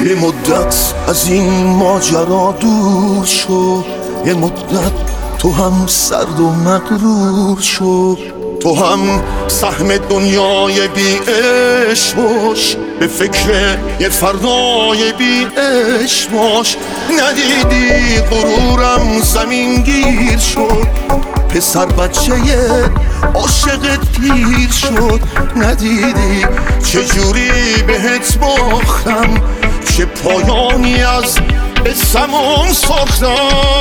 یه مدت از این ماجرا دور شو، یه مدت تو هم سرد و مغرور شو، تو هم سهم دنیای بی عشق باش، به فکر یه فردای بی عشق باش. ندیدی غرورم زمین گیر شد، پسر بچه عاشقت پیر شد. ندیدی چجوری بهت باختم، چه پایانی از اسمون ساختم.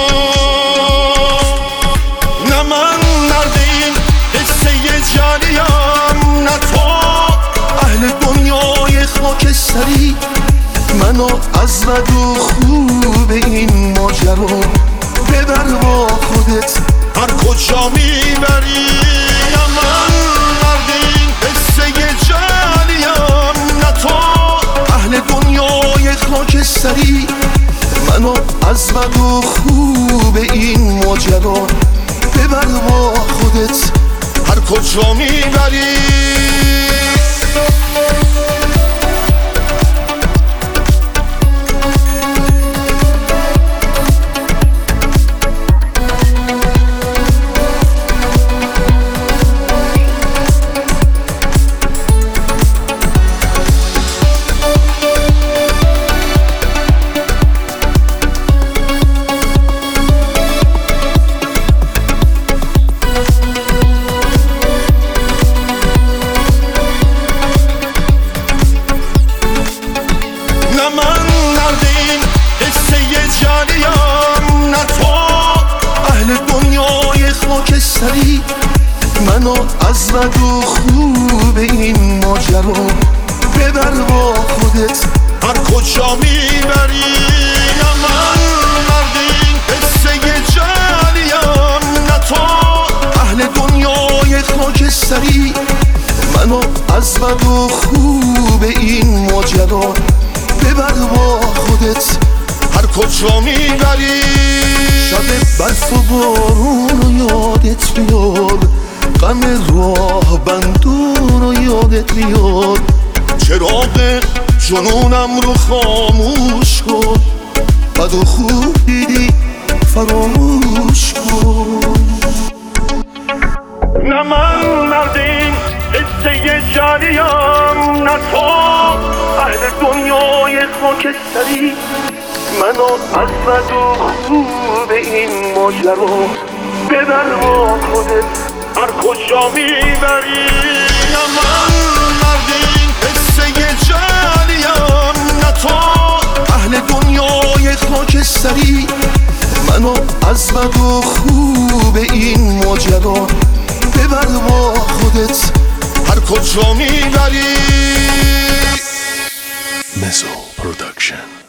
نه من مرد این قصه جالیم، نه تو اهل دنیای خاکستری. منو از بد و خوب این ماجرا ببر با خودت هر کجا میبری. نه من مرد این قصه جالیم، نه تو اهل دنیای خاکستری. منو از بد و خوب این ماجرا ببر با خودت هر کجا میبری. منو از بد و خوب این ماجرا ببر با خودت هر کجا میبری. نه من مرد این قصه جالیم، نه تو اهل دنیای خاکستری. منو از بد و خوب این ماجرا ببر با خودت هر کجا میبری. شب برف و بارون رو یادت بیاد، غم راه بندون رو یادت بیاد. چراغ جنونم رو خاموش کن، بد و خوب دیدی فراموش کن. نه من مرد این قصه جالیم، نه تو اهل دنیای خاکستری. منو از بد و خوب این ماجرا ببر با خودت هر کجا میبری. نه من مرد این قصه جالیم، نه تو اهل دنیای خاکستری. منو از بد و خوب این ماجرا ببر با خودت هر کجا میبری. مزو پروداکشن.